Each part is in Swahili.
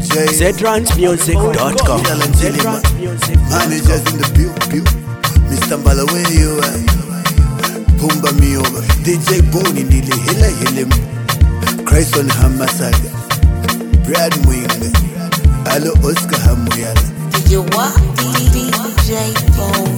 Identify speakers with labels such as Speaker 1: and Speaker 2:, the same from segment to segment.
Speaker 1: ZTransMusic.com.
Speaker 2: Managers in the build. Mr. Mbala, where you at? Pumba me over. DJ Boni Nili Hila. Christ on Hamasaga. Brad Mwinga. Alo Oscar Hamuyala.
Speaker 3: You what? DJ Boni.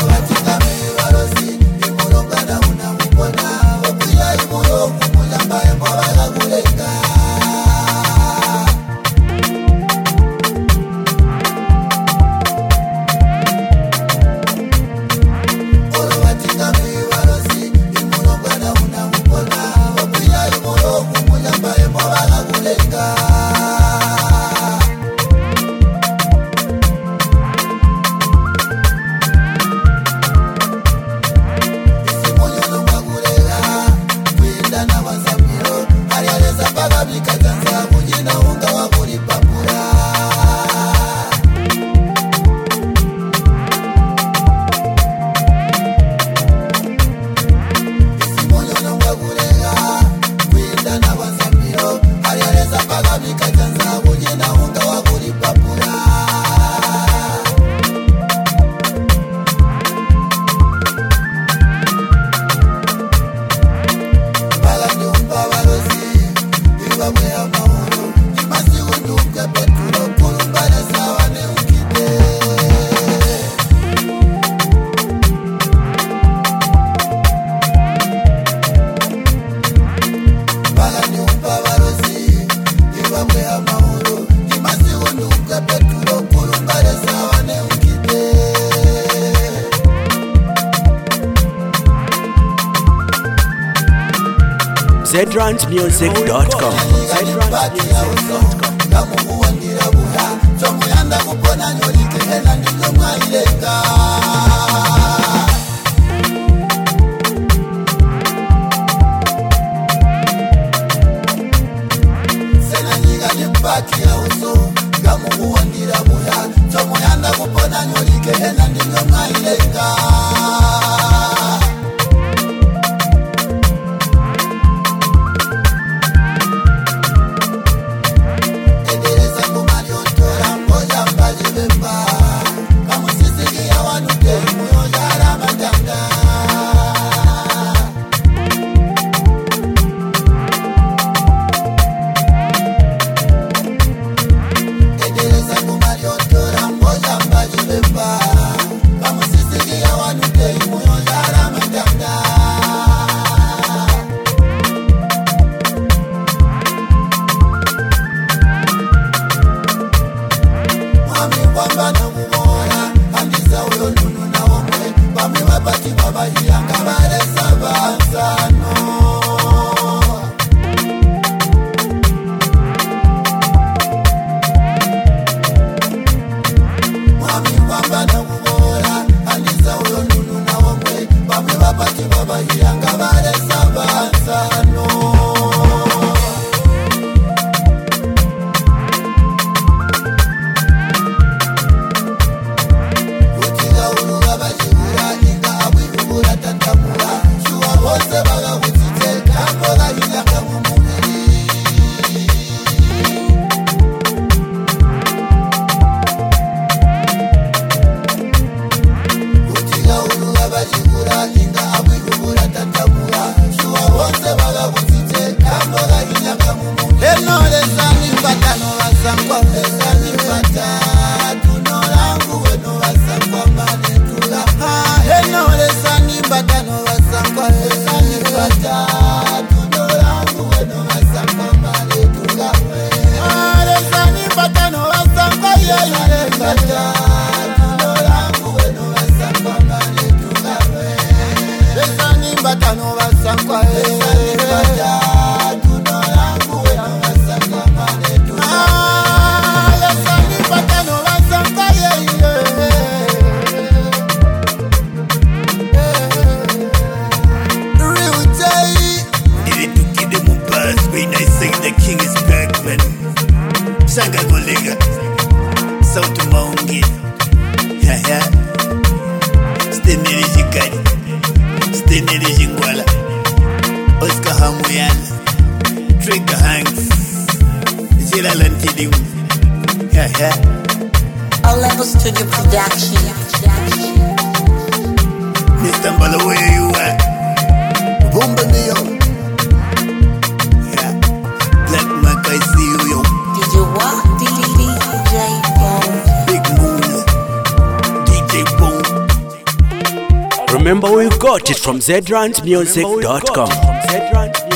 Speaker 1: ZTransMusic.com.
Speaker 2: Oscar Hamuyala, Trigger Hanks, Zila Lantidium, Yeah.
Speaker 3: All levels to your production.
Speaker 2: Mr. Mbala, where you at? Boomba me up. Yeah. Black Mac, I see you, yo.
Speaker 3: Did you walk? DJ Bone.
Speaker 2: Big Moon. DJ Bone.
Speaker 1: Remember we got it from ZRantMusic.com.